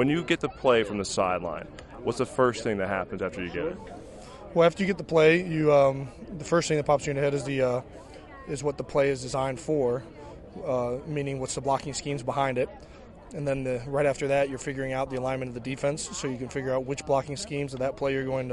When you get the play from the sideline, what's the first thing that happens after you get it? Well, after you get the play, the first thing that pops in your head is what the play is designed for, meaning what's the blocking schemes behind it. And then right after that, you're figuring out the alignment of the defense, so you can figure out which blocking schemes of that play you're going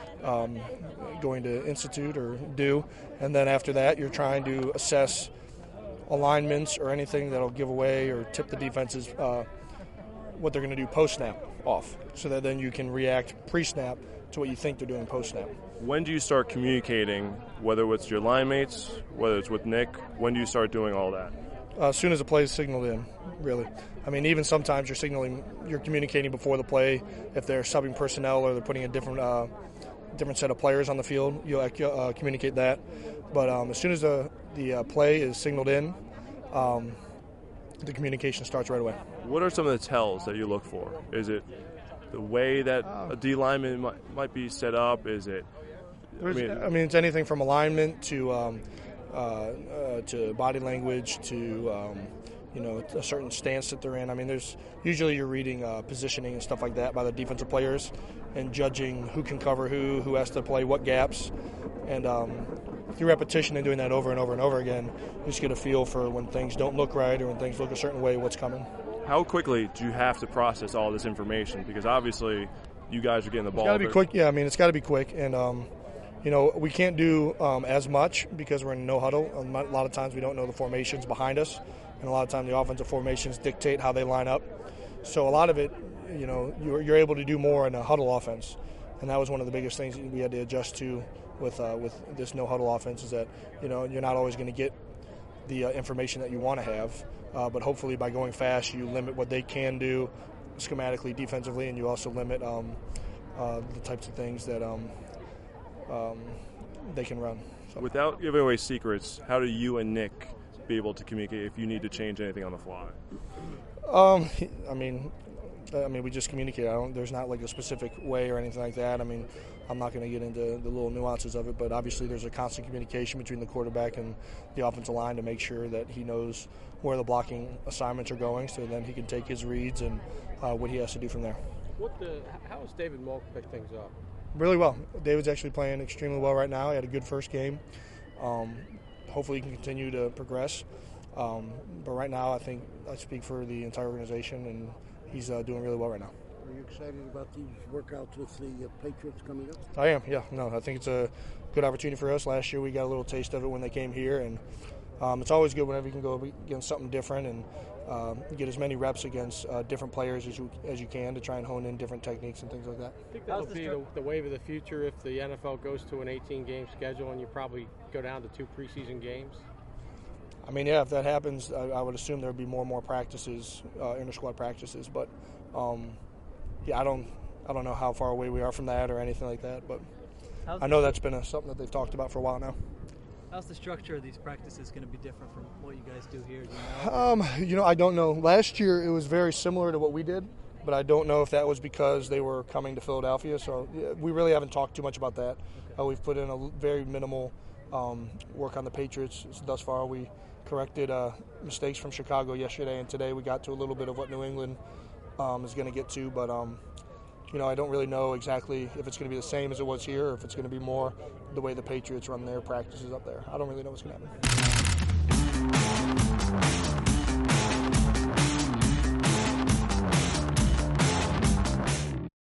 to institute or do. And then after that, you're trying to assess alignments or anything that'll give away or tip the defense's what they're going to do post-snap off, so that then you can react pre-snap to what you think they're doing post-snap. When do you start communicating, whether it's your line mates, whether it's with Nick, when do you start doing all that? As soon as the play is signaled in, really. I mean, even sometimes you're communicating before the play. If they're subbing personnel or they're putting a different set of players on the field, you'll communicate that. But as soon as the play is signaled in, the communication starts right away. What are some of the tells that you look for? Is it the way that a D lineman might be set up? Is it? It's anything from alignment to body language to a certain stance that they're in. I mean, usually you're reading positioning and stuff like that by the defensive players and judging who can cover who has to play what gaps, and through repetition and doing that over and over and over again, you just get a feel for when things don't look right or when things look a certain way, what's coming. How quickly do you have to process all this information? Because obviously you guys are getting the ball. It's got to be quick. Yeah, I mean, it's got to be quick. And, we can't do as much because we're in no huddle. A lot of times we don't know the formations behind us. And a lot of times the offensive formations dictate how they line up. So a lot of it, you're able to do more in a huddle offense. And that was one of the biggest things we had to adjust to with this no huddle offense, is that, you're not always going to get the information that you want to have. But hopefully by going fast, you limit what they can do schematically, defensively, and you also limit the types of things that they can run. So. Without giving away secrets, how do you and Nick be able to communicate if you need to change anything on the fly? We just communicate. There's not like a specific way or anything like that. I mean, I'm not going to get into the little nuances of it, but obviously there's a constant communication between the quarterback and the offensive line to make sure that he knows where the blocking assignments are going, so then he can take his reads and what he has to do from there. How has David Malk picked things up? Really well. David's actually playing extremely well right now. He had a good first game. Hopefully he can continue to progress. But right now I think I speak for the entire organization, and he's doing really well right now. Are you excited about these workouts with the Patriots coming up? I am, yeah. No, I think it's a good opportunity for us. Last year we got a little taste of it when they came here, and it's always good whenever you can go against something different and get as many reps against different players as you can to try and hone in different techniques and things like that. I think that'll be the wave of the future if the NFL goes to an 18-game schedule and you probably go down to 2 preseason games. I mean, yeah, if that happens, I would assume there would be more and more practices, inter-squad practices. But, I don't know how far away we are from that or anything like that. But I know that's been something that they've talked about for a while now. How's the structure of these practices going to be different from what you guys do here? Do you know? I don't know. Last year it was very similar to what we did, but I don't know if that was because they were coming to Philadelphia. So we really haven't talked too much about that. Okay. We've put in a very minimal work on the Patriots thus far. We corrected mistakes from Chicago yesterday, and today we got to a little bit of what New England is going to get to. But, I don't really know exactly if it's going to be the same as it was here or if it's going to be more the way the Patriots run their practices up there. I don't really know what's going to happen.